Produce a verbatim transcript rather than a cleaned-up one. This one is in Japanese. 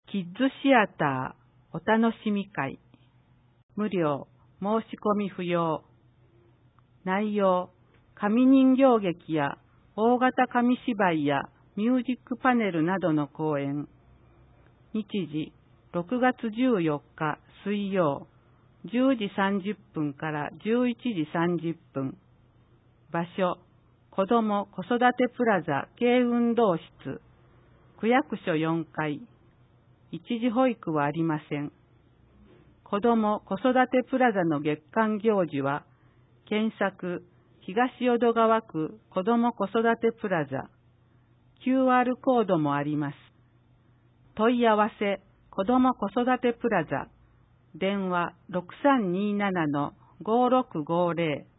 キッズシアターお楽しみ会。無料、申し込み不要。内容、紙人形劇や大型紙芝居やミュージックパネルなどの公演。日時、ろくがつじゅうよっか水曜、じゅうじさんじゅっぷんからじゅういちじさんじゅっぷん。場所、子ども子育てプラザ軽運動室、区役所よんかい。一時保育はありません。子ども子育てプラザの月間行事は、検索、東淀川区子ども子育てプラザ。キューアール コードもあります。問い合わせ、子ども子育てプラザ。電話ろくさんにーななのごろくごーぜろ。